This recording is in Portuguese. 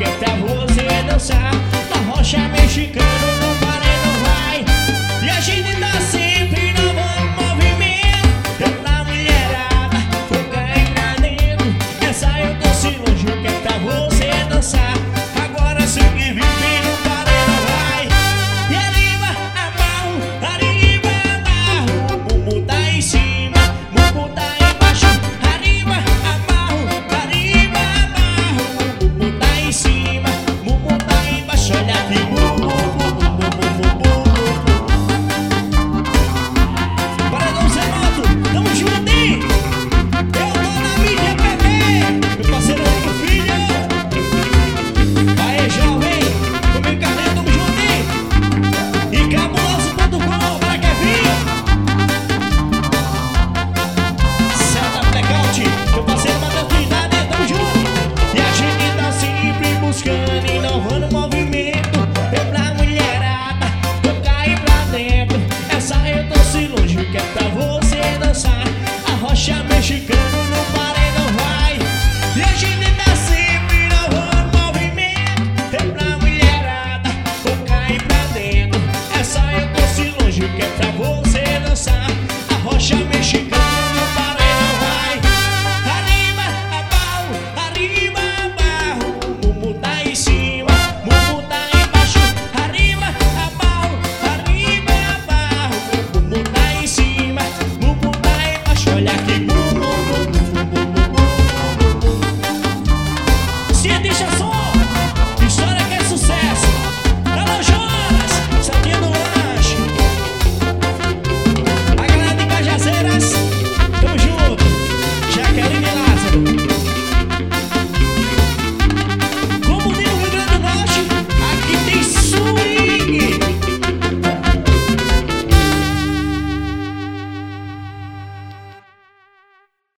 que é pra você dançar. Na rocha mexicana, não para e não vai. E a gente tá sempre no movimento. Pela mulherada, tô caindo lá dentro. Essa eu tô se longe, que é pra você dançar.